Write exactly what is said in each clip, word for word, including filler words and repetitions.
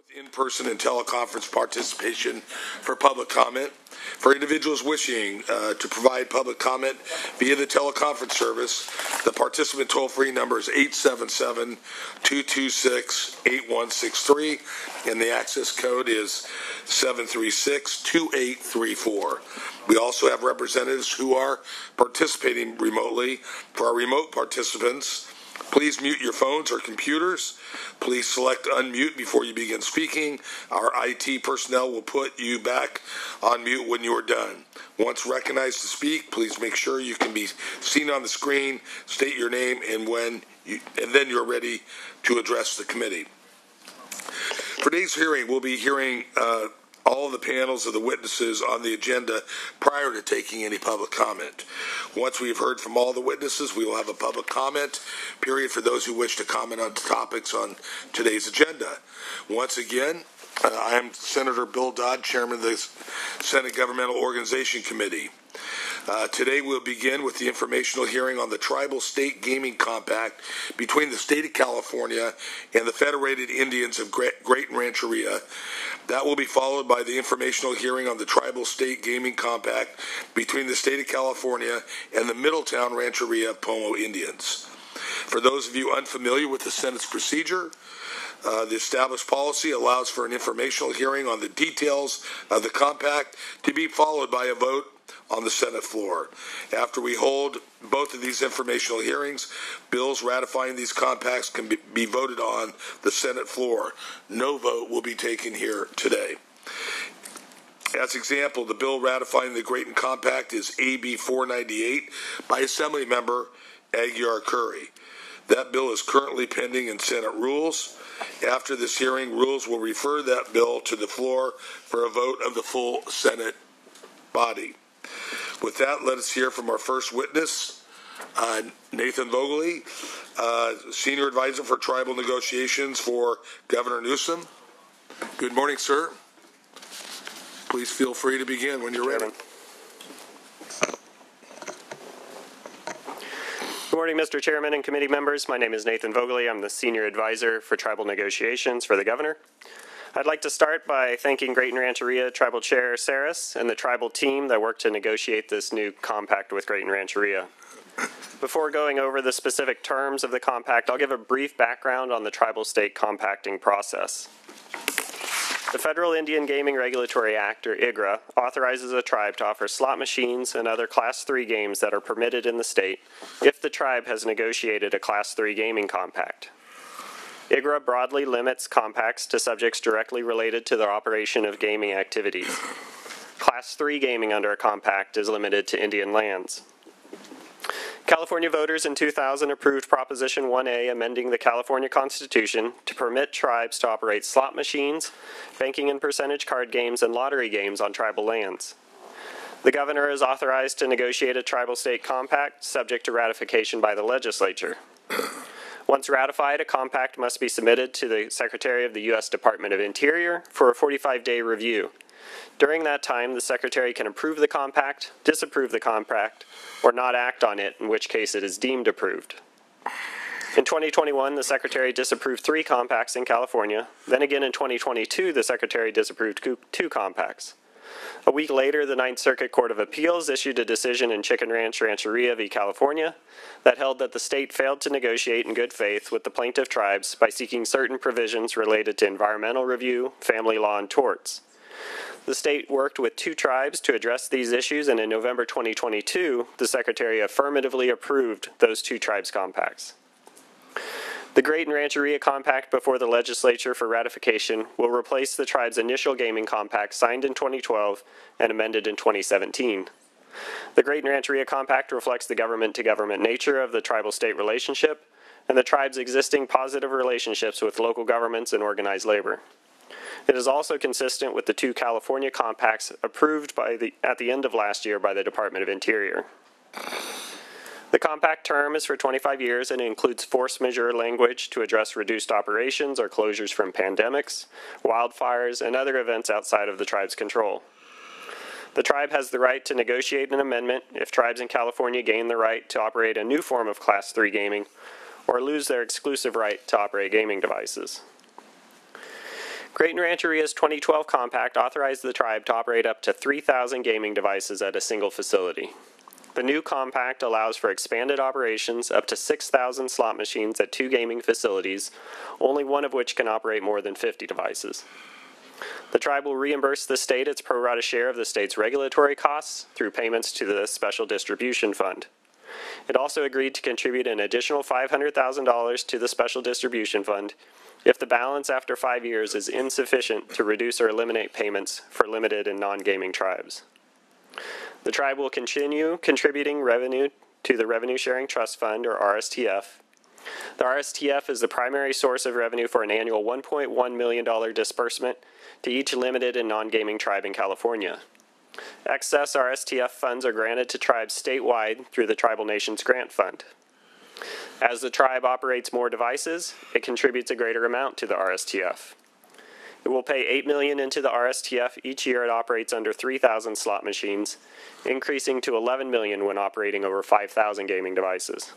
In-person and teleconference participation for public comment. For individuals wishing uh, to provide public comment via the teleconference service, the participant toll-free number is eight seven seven, two two six, eight one six three, and the access code is seven three six, two eight three four. We also have representatives who are participating remotely. For our remote participants, please mute your phones or computers. Please select unmute before you begin speaking. Our I T personnel will put you back on mute when you are done. Once recognized to speak, please make sure you can be seen on the screen, state your name, and when you, and then you're ready to address the committee. For today's hearing, we'll be hearing uh, all of the panels of the witnesses on the agenda prior to taking any public comment. Once we've heard from all the witnesses, we will have a public comment period for those who wish to comment on topics on today's agenda. Once again, uh, I am Senator Bill Dodd, Chairman of the Senate Governmental Organization Committee. Uh, today we'll begin with the informational hearing on the Tribal State Gaming Compact between the State of California and the Federated Indians of Great, Great Rancheria. That will be followed by the informational hearing on the Tribal State Gaming Compact between the State of California and the Middletown Rancheria Pomo Indians. For those of you unfamiliar with the Senate's procedure, Uh, the established policy allows for an informational hearing on the details of the compact to be followed by a vote on the Senate floor. After we hold both of these informational hearings, bills ratifying these compacts can be, be voted on the Senate floor. No vote will be taken here today. As example, the bill ratifying the Grayton Compact is A B four ninety-eight by Assemblymember Aguiar Curry. That bill is currently pending in Senate rules. After this hearing, rules will refer that bill to the floor for a vote of the full Senate body. With that, let us hear from our first witness, uh, Nathan Vogele, uh, Senior Advisor for Tribal Negotiations for Governor Newsom. Good morning, sir. Please feel free to begin when you're ready. Good morning, Mister Chairman and committee members. My name is Nathan Vogele. I'm the Senior Advisor for Tribal Negotiations for the Governor. I'd like to start by thanking Grayton Rancheria Tribal Chair Saris and the tribal team that worked to negotiate this new compact with Grayton Rancheria. Before going over the specific terms of the compact, I'll give a brief background on the tribal state compacting process. The Federal Indian Gaming Regulatory Act, or I G R A, authorizes a tribe to offer slot machines and other Class three games that are permitted in the state if the tribe has negotiated a Class three gaming compact. I G R A broadly limits compacts to subjects directly related to the operation of gaming activities. Class three gaming under a compact is limited to Indian lands. California voters in two thousand approved Proposition one A, amending the California Constitution to permit tribes to operate slot machines, banking and percentage card games, and lottery games on tribal lands. The governor is authorized to negotiate a tribal state compact subject to ratification by the legislature. Once ratified, a compact must be submitted to the Secretary of the U S Department of Interior for a forty-five day review. During that time, the Secretary can approve the compact, disapprove the compact, or not act on it, in which case it is deemed approved. In twenty twenty-one, the Secretary disapproved three compacts in California. Then again in twenty twenty-two, the Secretary disapproved two compacts. A week later, the Ninth Circuit Court of Appeals issued a decision in Chicken Ranch Rancheria v. California that held that the state failed to negotiate in good faith with the plaintiff tribes by seeking certain provisions related to environmental review, family law, and torts. The state worked with two tribes to address these issues, and in November twenty twenty-two, the Secretary affirmatively approved those two tribes' compacts. The Grayton Rancheria Compact before the legislature for ratification will replace the tribe's initial gaming compact signed in twenty twelve and amended in twenty seventeen. The Grayton Rancheria Compact reflects the government-to-government nature of the tribal-state relationship and the tribe's existing positive relationships with local governments and organized labor. It is also consistent with the two California compacts approved by the, at the end of last year by the Department of Interior. The compact term is for twenty-five years and includes force majeure language to address reduced operations or closures from pandemics, wildfires, and other events outside of the tribe's control. The tribe has the right to negotiate an amendment if tribes in California gain the right to operate a new form of Class three gaming or lose their exclusive right to operate gaming devices. Creighton Rancheria's twenty twelve compact authorized the tribe to operate up to three thousand gaming devices at a single facility. The new compact allows for expanded operations up to six thousand slot machines at two gaming facilities, only one of which can operate more than fifty devices. The tribe will reimburse the state its pro rata share of the state's regulatory costs through payments to the Special Distribution Fund. It also agreed to contribute an additional five hundred thousand dollars to the Special Distribution Fund if the balance after five years is insufficient to reduce or eliminate payments for limited and non-gaming tribes. The tribe will continue contributing revenue to the Revenue Sharing Trust Fund, or R S T F. The R S T F is the primary source of revenue for an annual one point one million dollars disbursement to each limited and non-gaming tribe in California. Excess R S T F funds are granted to tribes statewide through the Tribal Nations Grant Fund. As the tribe operates more devices, it contributes a greater amount to the R S T F. It will pay eight million dollars into the R S T F each year it operates under three thousand slot machines, increasing to eleven million dollars when operating over five thousand gaming devices.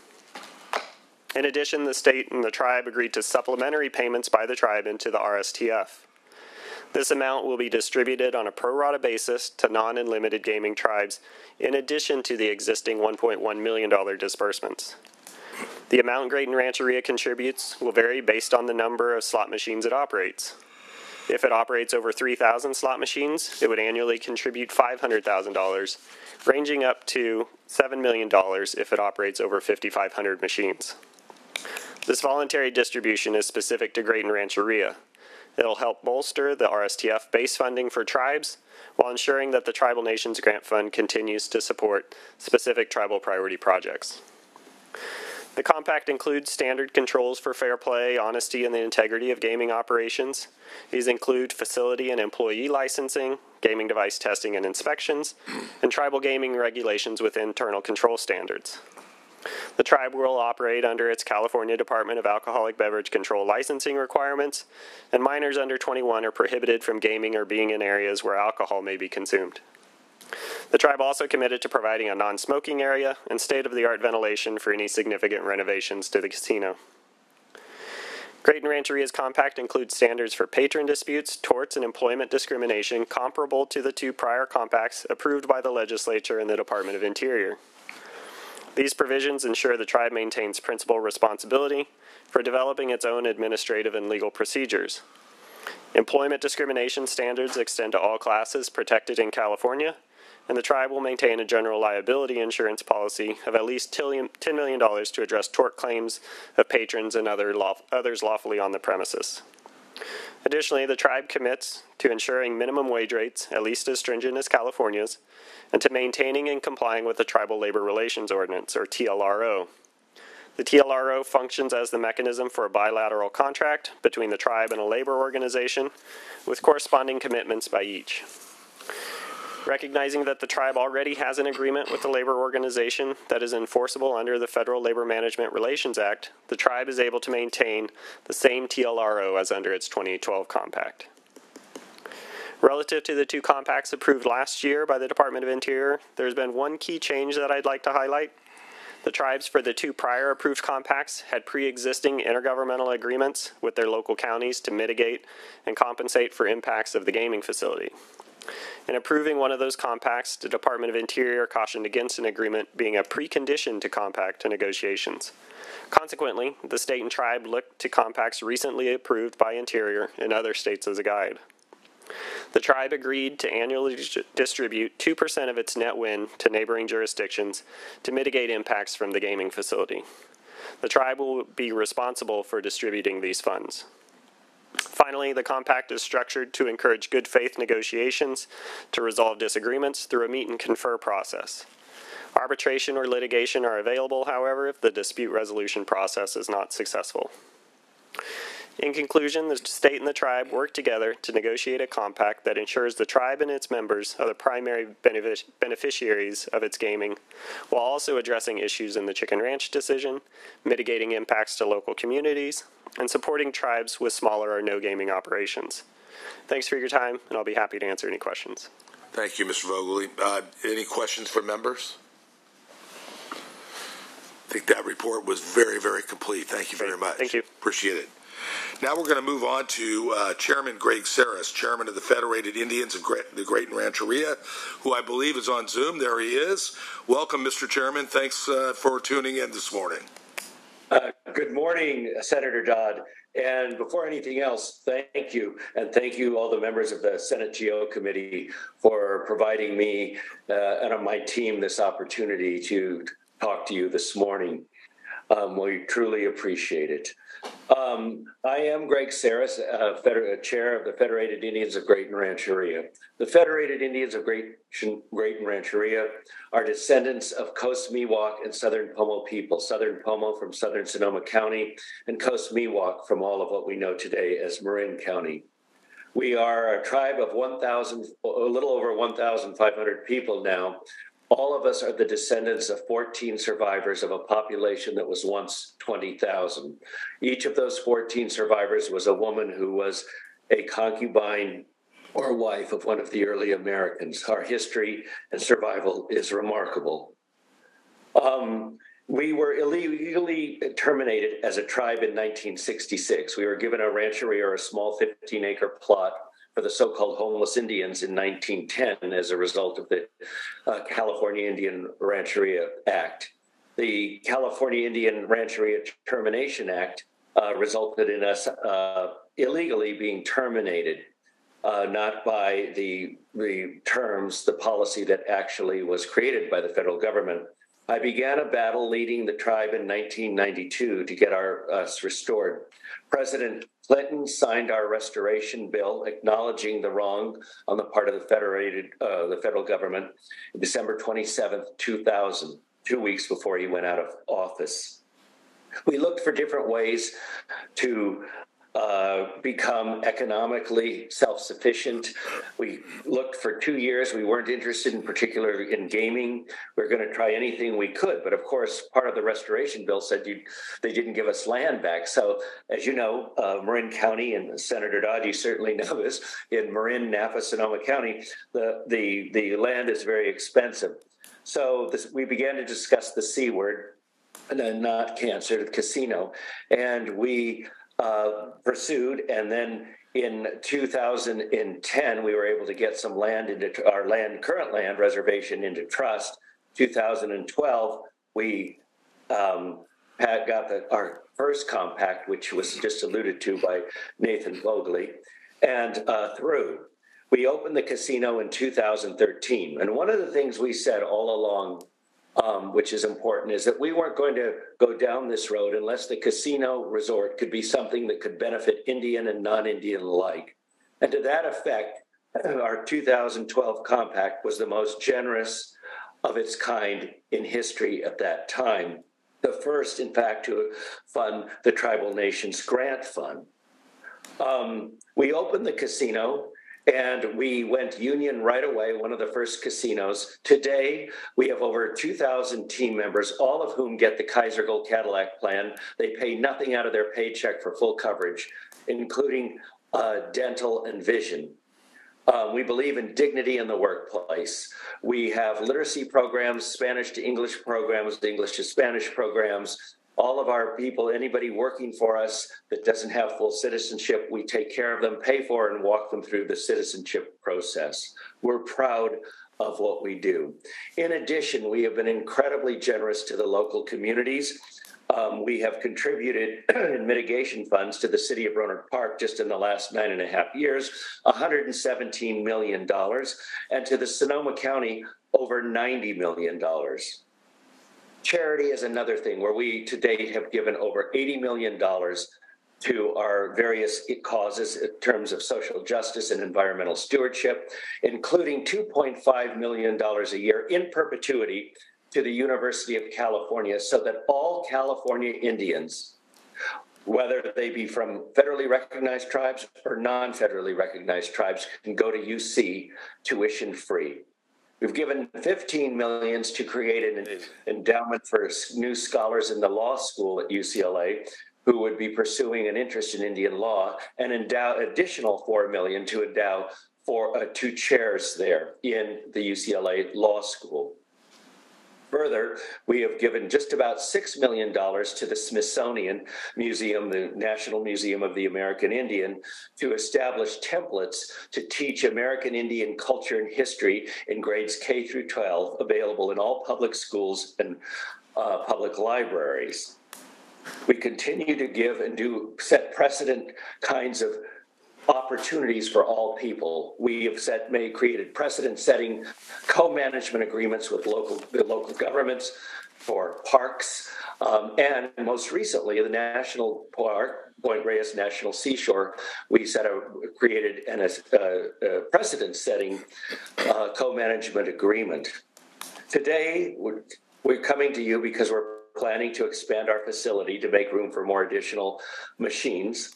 In addition, the state and the tribe agreed to supplementary payments by the tribe into the R S T F. This amount will be distributed on a pro rata basis to non and limited gaming tribes, in addition to the existing one point one million dollars disbursements. The amount Creighton Rancheria contributes will vary based on the number of slot machines it operates. If it operates over three thousand slot machines, it would annually contribute five hundred thousand dollars, ranging up to seven million dollars if it operates over fifty-five hundred machines. This voluntary distribution is specific to Creighton Rancheria. It'll help bolster the R S T F base funding for tribes while ensuring that the Tribal Nations Grant Fund continues to support specific tribal priority projects. The compact includes standard controls for fair play, honesty, and the integrity of gaming operations. These include facility and employee licensing, gaming device testing and inspections, and tribal gaming regulations with internal control standards. The tribe will operate under its California Department of Alcoholic Beverage Control licensing requirements, and minors under twenty-one are prohibited from gaming or being in areas where alcohol may be consumed. The tribe also committed to providing a non-smoking area and state-of-the-art ventilation for any significant renovations to the casino. Creighton Rancheria's compact includes standards for patron disputes, torts, and employment discrimination comparable to the two prior compacts approved by the legislature and the Department of Interior. These provisions ensure the tribe maintains principal responsibility for developing its own administrative and legal procedures. Employment discrimination standards extend to all classes protected in California, and the tribe will maintain a general liability insurance policy of at least ten million dollars to address tort claims of patrons and other law- others lawfully on the premises. Additionally, the tribe commits to ensuring minimum wage rates, at least as stringent as California's, and to maintaining and complying with the Tribal Labor Relations Ordinance, or T L R O. The T L R O functions as the mechanism for a bilateral contract between the tribe and a labor organization, with corresponding commitments by each. Recognizing that the tribe already has an agreement with the labor organization that is enforceable under the Federal Labor Management Relations Act, the tribe is able to maintain the same T L R O as under its twenty twelve compact. Relative to the two compacts approved last year by the Department of Interior, there's been one key change that I'd like to highlight. The tribes for the two prior approved compacts had pre-existing intergovernmental agreements with their local counties to mitigate and compensate for impacts of the gaming facility. In approving one of those compacts, the Department of Interior cautioned against an agreement being a precondition to compact negotiations. Consequently, the state and tribe looked to compacts recently approved by Interior in other states as a guide. The tribe agreed to annually distribute two percent of its net win to neighboring jurisdictions to mitigate impacts from the gaming facility. The tribe will be responsible for distributing these funds. Finally, the compact is structured to encourage good faith negotiations to resolve disagreements through a meet and confer process. Arbitration or litigation are available, however, if the dispute resolution process is not successful. In conclusion, the state and the tribe work together to negotiate a compact that ensures the tribe and its members are the primary benefic- beneficiaries of its gaming, while also addressing issues in the Chicken Ranch decision, mitigating impacts to local communities, and supporting tribes with smaller or no gaming operations. Thanks for your time, and I'll be happy to answer any questions. Thank you, Mister Vogely. Uh, any questions for members? I think that report was very, very complete. Thank you very much. Thank you. Appreciate it. Now we're going to move on to uh, Chairman Greg Saris, Chairman of the Federated Indians of Great, the Great Rancheria, who I believe is on Zoom. There he is. Welcome, Mister Chairman. Thanks uh, for tuning in this morning. Uh, good morning, Senator Dodd. And before anything else, thank you. And thank you, all the members of the Senate G O Committee, for providing me uh, and my team this opportunity to talk to you this morning. Um, we truly appreciate it. Um, I am Greg Saris, uh, Feder- Chair of the Federated Indians of Great Rancheria. The Federated Indians of Great, Great Rancheria are descendants of Coast Miwok and Southern Pomo people, Southern Pomo from Southern Sonoma County and Coast Miwok from all of what we know today as Marin County. We are a tribe of one thousand, a little over one thousand five hundred people now. All of us are the descendants of fourteen survivors of a population that was once twenty thousand. Each of those fourteen survivors was a woman who was a concubine or wife of one of the early Americans. Our history and survival is remarkable. Um, we were illegally terminated as a tribe in nineteen sixty-six. We were given a rancheria, or a small fifteen acre plot, for the so-called homeless Indians in nineteen ten as a result of the uh, California Indian Rancheria Act. The California Indian Rancheria Termination Act uh, resulted in us uh, illegally being terminated, uh, not by the, the terms, the policy that actually was created by the federal government. I began a battle leading the tribe in nineteen ninety-two to get our, us restored. President Clinton signed our restoration bill, acknowledging the wrong on the part of the federated, uh, the federal government, December twenty-seventh, two thousand, two weeks before he went out of office. We looked for different ways to uh, become economically self-sufficient. We looked for two years. We weren't interested in particular in gaming. We were going to try anything we could. But of course, part of the restoration bill said you, they didn't give us land back. So as you know, uh, Marin County, and Senator Dodd, you certainly know this, in Marin, Napa, Sonoma County, the, the, the land is very expensive. So this, we began to discuss the C word, and then not cancer, the casino. And we Uh, pursued, and then in two thousand ten, we were able to get some land into our land, current land reservation into trust. two thousand twelve, we um, had got the, our first compact, which was just alluded to by Nathan Vogley, and uh, through. We opened the casino in two thousand thirteen, and one of the things we said all along, Um, which is important, is that we weren't going to go down this road unless the casino resort could be something that could benefit Indian and non-Indian alike. And to that effect, our two thousand twelve compact was the most generous of its kind in history at that time. The first, in fact, to fund the Tribal Nations Grant Fund. Um, we opened the casino, and we went union right away, one of the first casinos. Today, we have over two thousand team members, all of whom get the Kaiser Gold Cadillac plan. They pay nothing out of their paycheck for full coverage, including uh, dental and vision. Um, we believe in dignity in the workplace. We have literacy programs, Spanish to English programs, English to Spanish programs. All of our people, anybody working for us that doesn't have full citizenship, we take care of them, pay for, and walk them through the citizenship process. We're proud of what we do. In addition, we have been incredibly generous to the local communities. Um, we have contributed in mitigation funds to the city of Roanoke Park just in the last nine and a half years, one hundred seventeen million dollars, and to the Sonoma County, over ninety million dollars. Charity is another thing where we to date have given over eighty million dollars to our various causes in terms of social justice and environmental stewardship, including two point five million dollars a year in perpetuity to the University of California, so that all California Indians, whether they be from federally recognized tribes or non-federally recognized tribes, can go to U C tuition free. We've given fifteen million dollars to create an endowment for new scholars in the law school at U C L A who would be pursuing an interest in Indian law, and endow additional four million dollars to endow for uh, two chairs there in the U C L A law school. Further, we have given just about six million dollars to the Smithsonian Museum, the National Museum of the American Indian, to establish templates to teach American Indian culture and history in grades K through twelve, available in all public schools and uh, public libraries. We continue to give and do set precedent kinds of opportunities for all people. We have set, made, created precedent-setting co-management agreements with local, the local governments for parks, um, and most recently, the National Park, Point Reyes National Seashore, we set a, created an, a, a precedent-setting uh, co-management agreement. Today, we're, we're coming to you because we're planning to expand our facility to make room for more additional machines.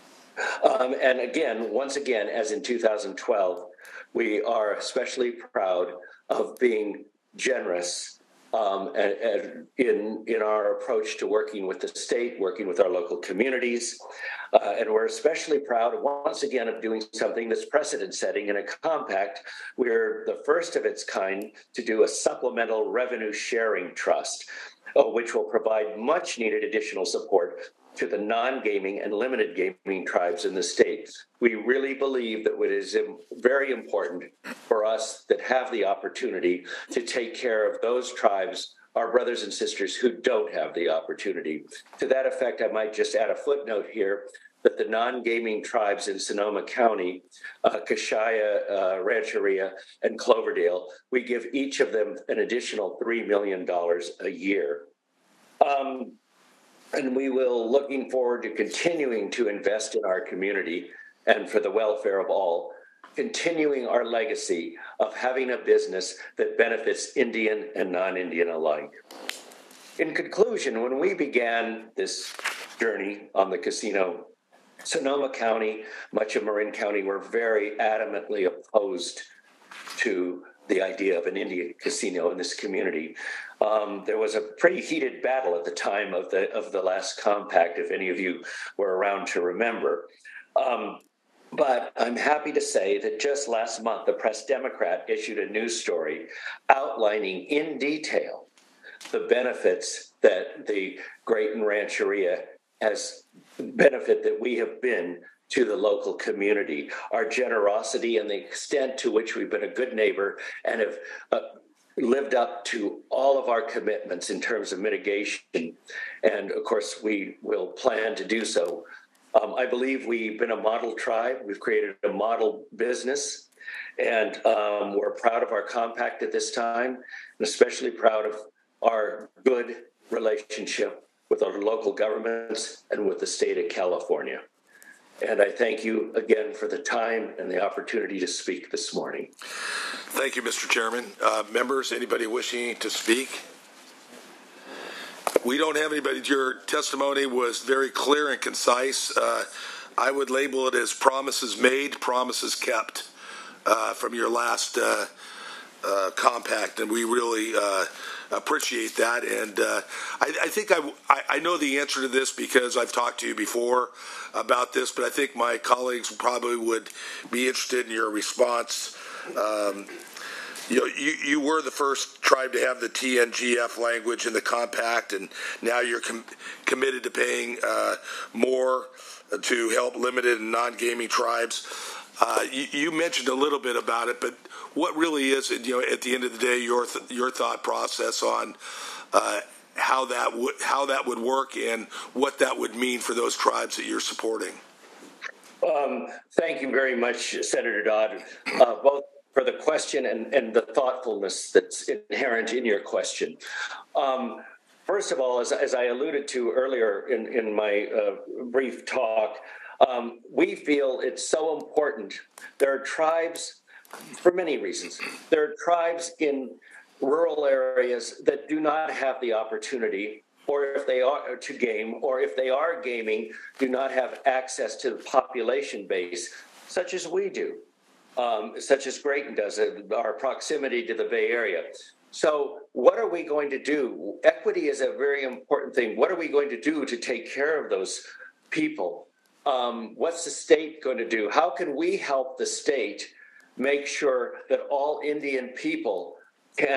Um, and again, once again, as in two thousand twelve, we are especially proud of being generous um, and, and in, in our approach to working with the state, working with our local communities. Uh, and we're especially proud, once again, of doing something that's precedent-setting in a compact. We're the first of its kind to do a supplemental revenue sharing trust, uh, which will provide much-needed additional support to the non-gaming and limited gaming tribes in the state. We really believe that it is very important for us that have the opportunity to take care of those tribes, our brothers and sisters who don't have the opportunity. To that effect, I might just add a footnote here that the non-gaming tribes in Sonoma County, uh, Kashaya, uh, Rancheria, and Cloverdale, we give each of them an additional three million dollars a year. Um, And we will looking forward to continuing to invest in our community and for the welfare of all, continuing our legacy of having a business that benefits Indian and non-Indian alike. In conclusion, when we began this journey on the casino, Sonoma County, much of Marin County were very adamantly opposed to the idea of an Indian casino in this community. Um, there was a pretty heated battle at the time of the of the last compact, if any of you were around to remember. Um, but I'm happy to say that just last month, the Press Democrat issued a news story outlining in detail the benefits that the Grayton Rancheria has benefit that we have been to the local community, our generosity and the extent to which we've been a good neighbor and have uh, lived up to all of our commitments in terms of mitigation. And of course, we will plan to do so. Um, I believe we've been a model tribe. We've created a model business, and um, we're proud of our compact at this time, and especially proud of our good relationship with our local governments and with the state of California. And I thank you again for the time and the opportunity to speak this morning. Thank you, Mister Chairman. Uh, members, anybody wishing to speak? We don't have anybody. Your testimony was very clear and concise. Uh, I would label it as promises made, promises kept uh, from your last uh, uh, compact, and we really uh, appreciate that. And uh, I, I think I, I know the answer to this because I've talked to you before about this, but I think my colleagues probably would be interested in your response. Um, you know, you, you were the first tribe to have the T N G F language in the compact, and now you're com- committed to paying uh, more to help limited and non-gaming tribes. Uh, you, you mentioned a little bit about it, but what really is, you know, at the end of the day, your th- your thought process on uh, how that would how that would work and what that would mean for those tribes that you're supporting? Um, thank you very much, Senator Dodd, uh, both for the question and, and the thoughtfulness that's inherent in your question. Um, first of all, as, as I alluded to earlier in, in my uh, brief talk, um, we feel it's so important. There are tribes, for many reasons, there are tribes in rural areas that do not have the opportunity, or if they are to game, or if they are gaming, do not have access to the population base, such as we do. Um, such as Grayton does, uh, our proximity to the Bay Area. So what are we going to do? Equity is a very important thing. What are we going to do to take care of those people? Um, what's the state going to do? How can we help the state make sure that all Indian people can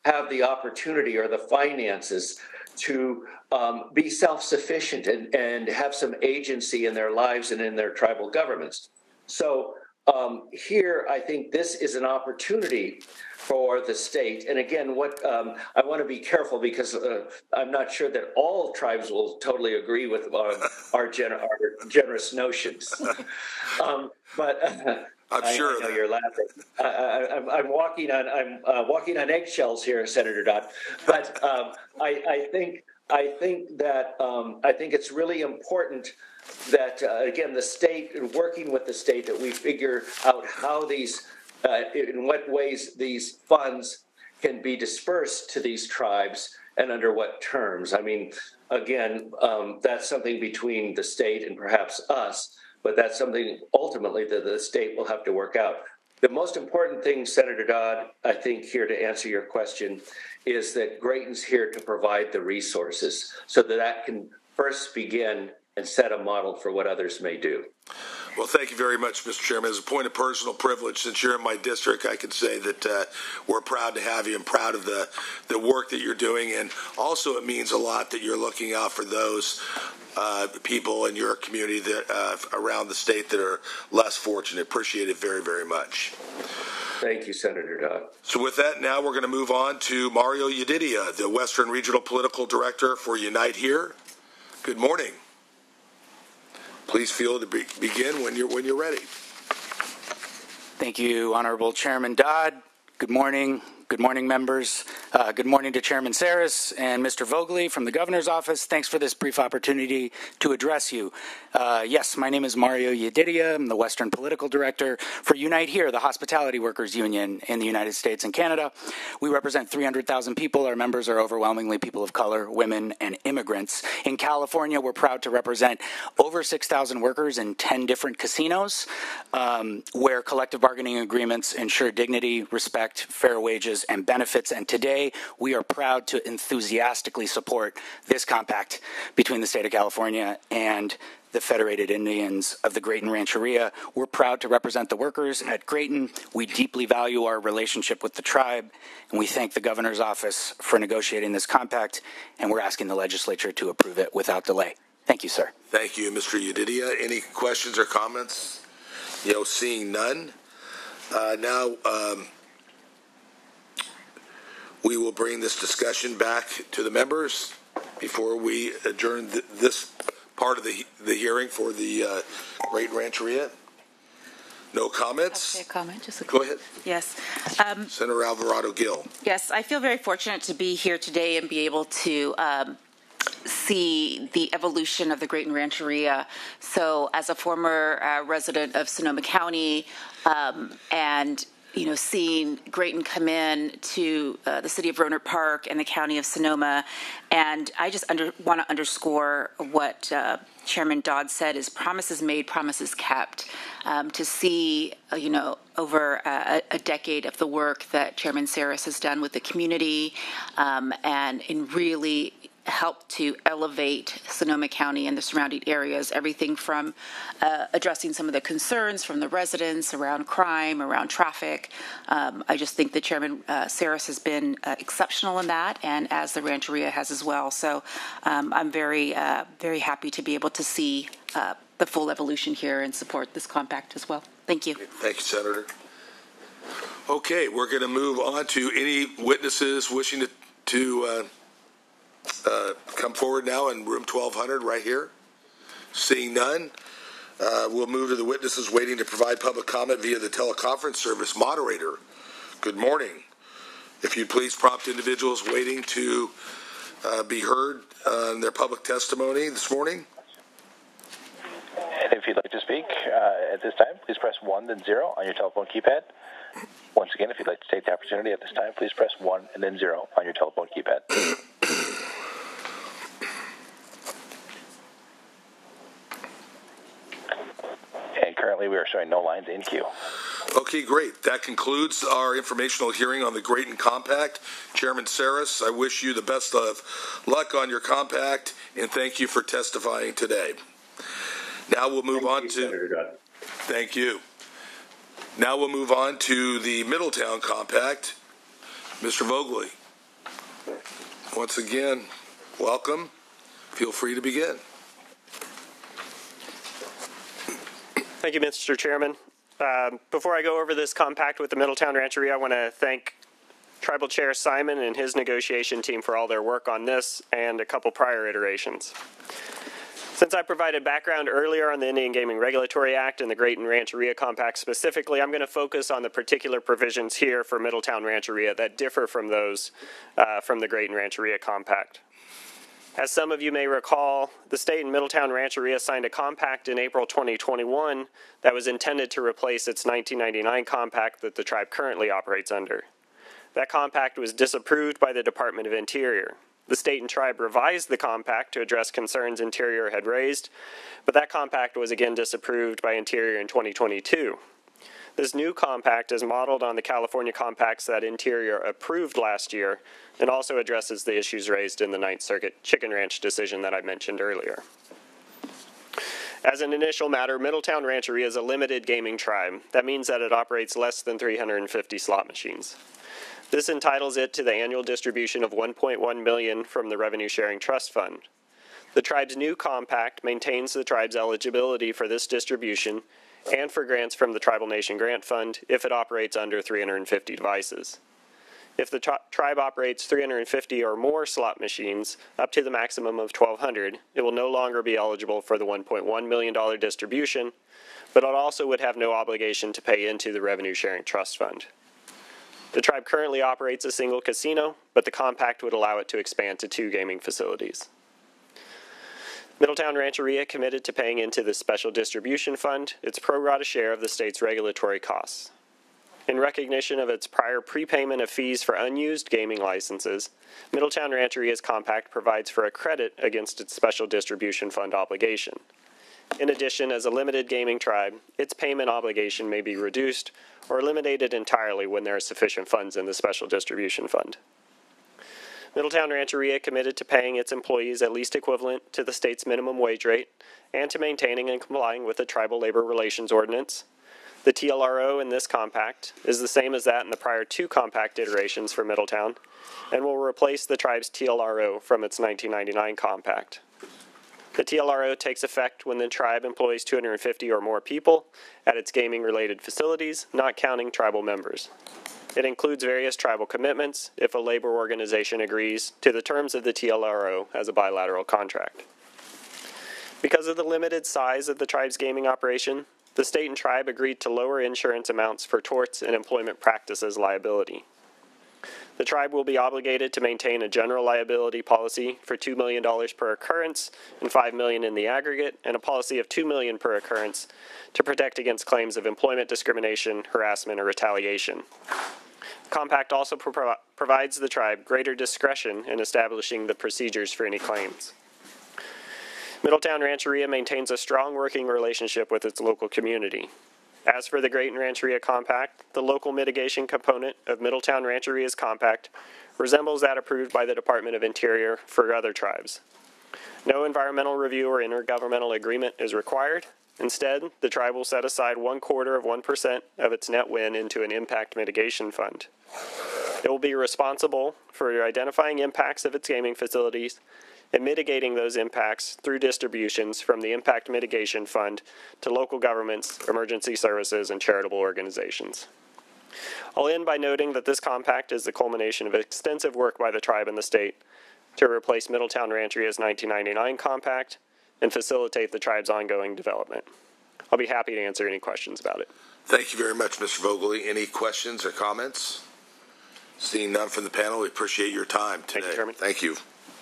have the opportunity or the finances to um, be self-sufficient and, and have some agency in their lives and in their tribal governments. So um, here, I think this is an opportunity for the state. And again, what um, I want to be careful because uh, I'm not sure that all tribes will totally agree with uh, our, gen- our generous notions. um, but uh, I'm I, sure I know that. you're laughing. I, I, I'm, I'm walking on I'm uh, walking on eggshells here, Senator Dodd. But um, I, I think I think that um, I think it's really important that uh, again the state, working with the state, that we figure out how these, uh, in what ways these funds can be dispersed to these tribes and under what terms. I mean, again, um, that's something between the state and perhaps us. But that's something ultimately that the state will have to work out. The most important thing, Senator Dodd, I think here to answer your question, is that Grayton's here to provide the resources so that that can first begin and set a model for what others may do. Well, thank you very much, Mister Chairman. As a point of personal privilege, since you're in my district, I can say that uh, we're proud to have you and proud of the, the work that you're doing. And also it means a lot that you're looking out for those uh, people in your community that uh, around the state that are less fortunate. Appreciate it very, very much. Thank you, Senator Dodd. So with that, now we're going to move on to Mario Yedidia, the Western Regional Political Director for Unite Here. Good morning. Please feel to be, begin when you're when you're ready. Thank you, Honorable Chairman Dodd. Good morning. Good morning, members. Uh, good morning to Chairman Saris and Mister Vogely from the Governor's Office. Thanks for this brief opportunity to address you. Uh, yes, my name is Mario Yedidia. I'm the Western Political Director for Unite Here, the Hospitality Workers Union in the United States and Canada. We represent three hundred thousand people. Our members are overwhelmingly people of color, women, and immigrants. In California, we're proud to represent over six thousand workers in ten different casinos, um, where collective bargaining agreements ensure dignity, respect, fair wages, and benefits. And today, we are proud to enthusiastically support this compact between the state of California and the Federated Indians of the Grayton Rancheria. We're proud to represent the workers at Grayton. We deeply value our relationship with the tribe, and we thank the Governor's Office for negotiating this compact, and we're asking the legislature to approve it without delay. Thank you, sir. Thank you, Mister Yedidia. Any questions or comments? You know, seeing none. Uh, now, um, we will bring this discussion back to the members before we adjourn th- this part of the the hearing for the uh, Grayton Rancheria. No comments? I'll say a comment, just a Go ahead. Yes. Um, Senator Alvarado Gil. yes, I feel very fortunate to be here today and be able to um, see the evolution of the Grayton Rancheria. So as a former uh, resident of Sonoma County um, and you know, seeing Grayton come in to uh, the city of Rohnert Park and the county of Sonoma. And I just under, want to underscore what uh, Chairman Dodd said is promises made, promises kept. Um, to see, uh, you know, over a, a decade of the work that Chairman Saris has done with the community um, and in really help to elevate Sonoma County and the surrounding areas, everything from uh, addressing some of the concerns from the residents around crime, around traffic. Um, I just think that Chairman uh, Saris has been uh, exceptional in that, and as the Rancheria has as well. So um, I'm very, uh, very happy to be able to see uh, the full evolution here and support this compact as well. Thank you. Thank you, Senator. Okay, we're going to move on to any witnesses wishing to, to uh, Uh, come forward now in room twelve hundred right here. Seeing none, uh, we'll move to the witnesses waiting to provide public comment via the teleconference service. Moderator, good morning. If you'd please prompt individuals waiting to uh, be heard uh, in their public testimony this morning. And if you'd like to speak uh, at this time, please press one, then zero on your telephone keypad. Once again, if you'd like to take the opportunity at this time, please press one and then zero on your telephone keypad. Currently, we are showing no lines in queue. Okay, great. That concludes our informational hearing on the Grayton Compact. Chairman Saris, I wish you the best of luck on your compact, and thank you for testifying today. Now we'll move thank on you, to... Senator Dodd. Thank you. Now we'll move on to the Middletown Compact. Mister Vogely. Once again, welcome. Feel free to begin. Thank you, Mister Chairman. Um, before I go over this compact with the Middletown Rancheria, I want to thank Tribal Chair Simon and his negotiation team for all their work on this and a couple prior iterations. Since I provided background earlier on the Indian Gaming Regulatory Act and the Grayton Rancheria Compact specifically, I'm going to focus on the particular provisions here for Middletown Rancheria that differ from those uh, from the Grayton Rancheria Compact. As some of you may recall, the state and Middletown Rancheria signed a compact in April twenty twenty-one that was intended to replace its nineteen ninety-nine compact that the tribe currently operates under. That compact was disapproved by the Department of Interior. The state and tribe revised the compact to address concerns Interior had raised, but that compact was again disapproved by Interior in twenty twenty-two. This new compact is modeled on the California compacts that Interior approved last year and also addresses the issues raised in the Ninth Circuit Chicken Ranch decision that I mentioned earlier. As an initial matter, Middletown Rancheria is a limited gaming tribe. That means that it operates less than three hundred fifty slot machines. This entitles it to the annual distribution of one point one million dollars from the Revenue Sharing Trust Fund. The tribe's new compact maintains the tribe's eligibility for this distribution and for grants from the Tribal Nation Grant Fund if it operates under three hundred fifty devices. If the tri- tribe operates three hundred fifty or more slot machines up to the maximum of twelve hundred, it will no longer be eligible for the one point one million dollars distribution, but it also would have no obligation to pay into the Revenue Sharing Trust Fund. The tribe currently operates a single casino, but the compact would allow it to expand to two gaming facilities. Middletown Rancheria committed to paying into the Special Distribution Fund its pro rata share of the state's regulatory costs. In recognition of its prior prepayment of fees for unused gaming licenses, Middletown Rancheria's compact provides for a credit against its Special Distribution Fund obligation. In addition, as a limited gaming tribe, its payment obligation may be reduced or eliminated entirely when there are sufficient funds in the Special Distribution Fund. Middletown Rancheria committed to paying its employees at least equivalent to the state's minimum wage rate and to maintaining and complying with the Tribal Labor Relations Ordinance. The T L R O in this compact is the same as that in the prior two compact iterations for Middletown and will replace the tribe's T L R O from its nineteen ninety-nine compact. The T L R O takes effect when the tribe employs two hundred fifty or more people at its gaming-related facilities, not counting tribal members. It includes various tribal commitments if a labor organization agrees to the terms of the T L R O as a bilateral contract. Because of the limited size of the tribe's gaming operation, the state and tribe agreed to lower insurance amounts for torts and employment practices liability. The tribe will be obligated to maintain a general liability policy for two million dollars per occurrence and five million dollars in the aggregate, and a policy of two million dollars per occurrence to protect against claims of employment discrimination, harassment, or retaliation. The compact also pro- provides the tribe greater discretion in establishing the procedures for any claims. Middletown Rancheria maintains a strong working relationship with its local community. As for the Grayton Rancheria Compact, the local mitigation component of Middletown Rancheria's compact resembles that approved by the Department of Interior for other tribes. No environmental review or intergovernmental agreement is required. Instead, the tribe will set aside one quarter of one percent of its net win into an impact mitigation fund. It will be responsible for identifying impacts of its gaming facilities and mitigating those impacts through distributions from the Impact Mitigation Fund to local governments, emergency services, and charitable organizations. I'll end by noting that this compact is the culmination of extensive work by the tribe and the state to replace Middletown Rancheria's nineteen ninety-nine compact and facilitate the tribe's ongoing development. I'll be happy to answer any questions about it. Thank you very much, Mister Vogele. Any questions or comments? Seeing none from the panel, we appreciate your time today. Thank you, Chairman. Thank you.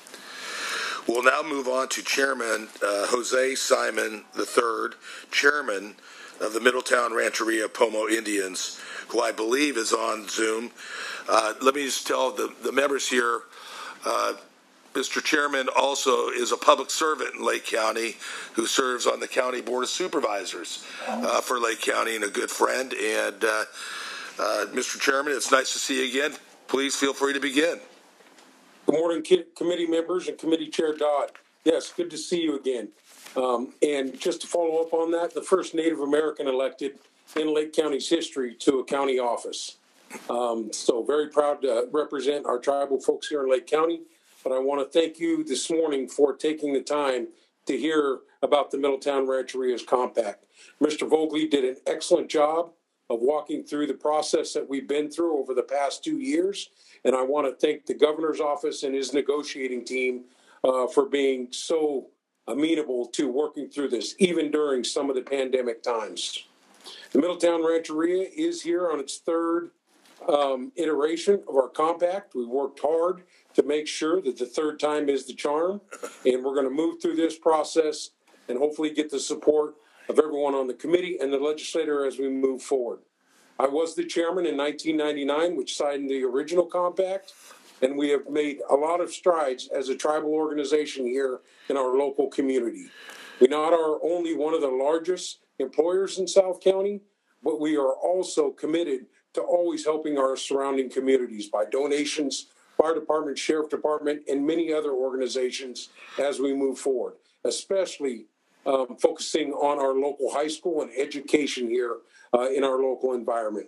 We'll now move on to Chairman uh, Jose Simon the third, Chairman of the Middletown Rancheria Pomo Indians, who I believe is on Zoom. Uh, let me just tell the, the members here, uh, Mister Chairman also is a public servant in Lake County who serves on the County Board of Supervisors uh, for Lake County and a good friend. And uh, uh, Mister Chairman, it's nice to see you again. Please feel free to begin. Good morning, committee members and committee chair Dodd. Yes, good to see you again. Um, and just to follow up on that, the first Native American elected in Lake County's history to a county office. Um, so very proud to represent our tribal folks here in Lake County. but I want to thank you this morning for taking the time to hear about the Middletown Rancheria's Compact. Mister Vogley did an excellent job of walking through the process that we've been through over the past two years. And I want to thank the governor's office and his negotiating team uh, for being so amenable to working through this, even during some of the pandemic times. The Middletown Rancheria is here on its third um, iteration of our compact. We worked hard to make sure that the third time is the charm, and we're going to move through this process and hopefully get the support of everyone on the committee and the legislator as we move forward. I was the chairman in nineteen ninety-nine, which signed the original compact, and we have made a lot of strides as a tribal organization here in our local community. We not are only one of the largest employers in South County, but we are also committed to always helping our surrounding communities by donations, fire department, sheriff department, and many other organizations as we move forward, especially um, focusing on our local high school and education here uh, in our local environment.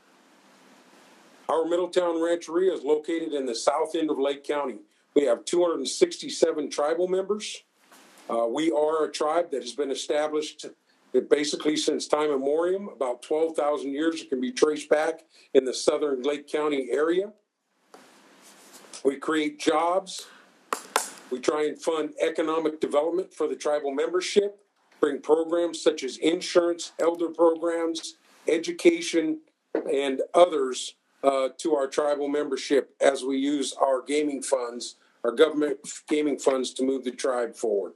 Our Middletown Rancheria is located in the south end of Lake County. We have two hundred sixty-seven tribal members. Uh, we are a tribe that has been established basically since time immemorial, about twelve thousand years. It can be traced back in the southern Lake County area. We create jobs. We try and fund economic development for the tribal membership, bring programs such as insurance, elder programs, education, and others uh, to our tribal membership as we use our gaming funds, our government gaming funds to move the tribe forward.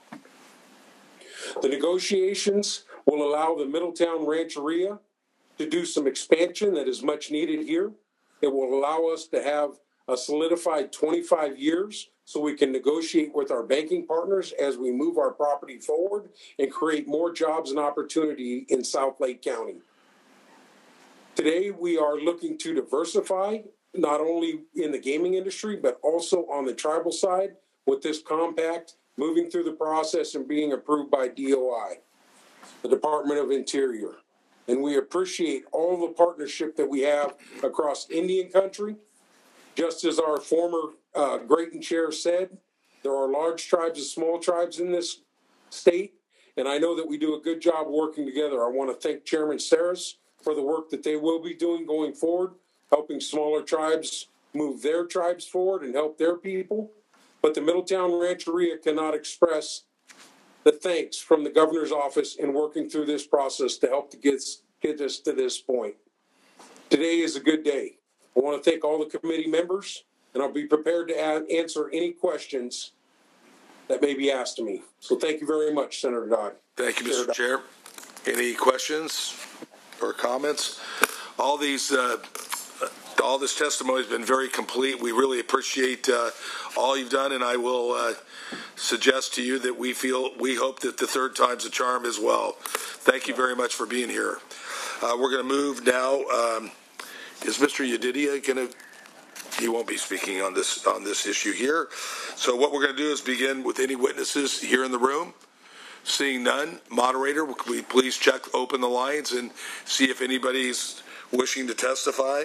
The negotiations will allow the Middletown Rancheria to do some expansion that is much needed here. It will allow us to have a solidified twenty-five years so we can negotiate with our banking partners as we move our property forward and create more jobs and opportunity in South Lake County. Today, we are looking to diversify not only in the gaming industry, but also on the tribal side with this compact moving through the process and being approved by D O I, the Department of Interior. And we appreciate all the partnership that we have across Indian country. Just as our former uh, Grayton chair said, there are large tribes and small tribes in this state, and I know that we do a good job working together. I want to thank Chairman Saris for the work that they will be doing going forward, helping smaller tribes move their tribes forward and help their people. But the Middletown Rancheria cannot express the thanks from the governor's office in working through this process to help to get, get us to this point. Today is a good day. I want to thank all the committee members, and I'll be prepared to add, answer any questions that may be asked of me. So thank you very much, Senator Dodd. Thank you, Mister Chair. Any questions or comments? All these, uh, all this testimony has been very complete. We really appreciate uh, all you've done, and I will uh, suggest to you that we feel, we hope that the third time's a charm as well. Thank you very much for being here. Uh, we're going to move now. Um, is Mister Yedidia going to? He won't be speaking on this on this issue here. So what we're going to do is begin with any witnesses here in the room. Seeing none, moderator, will we please check, open the lines, and see if anybody's wishing to testify.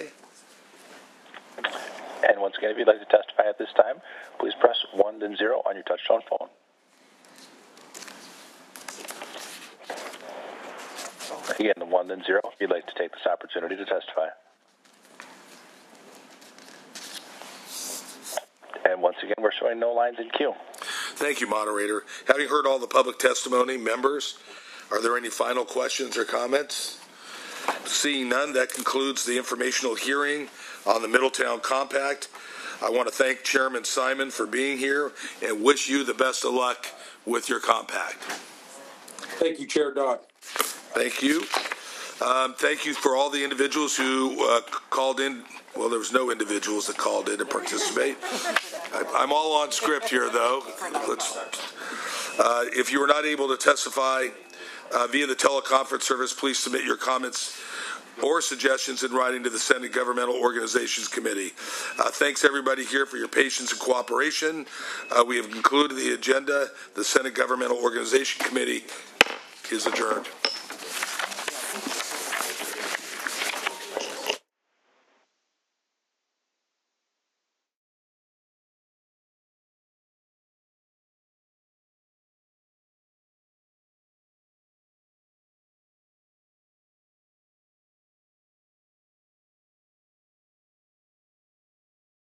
And once again, if you'd like to testify at this time, please press one then zero on your touchtone phone. Again, the one then zero if you'd like to take this opportunity to testify. And once again, we're showing no lines in queue. Thank you, moderator. Having heard all the public testimony, members, are there any final questions or comments? Seeing none, that concludes the informational hearing on the Middletown Compact. I want to thank Chairman Simon for being here and wish you the best of luck with your compact. Thank you, Chair Dodd. Thank you. Um, thank you for all the individuals who uh, called in. Well, there was no individuals that called in to participate. I, I'm all on script here, though. Let's, uh, if you were not able to testify uh, via the teleconference service, please submit your comments or suggestions in writing to the Senate Governmental Organizations Committee. Uh, thanks, everybody here, for your patience and cooperation. Uh, we have concluded the agenda. The Senate Governmental Organization Committee is adjourned.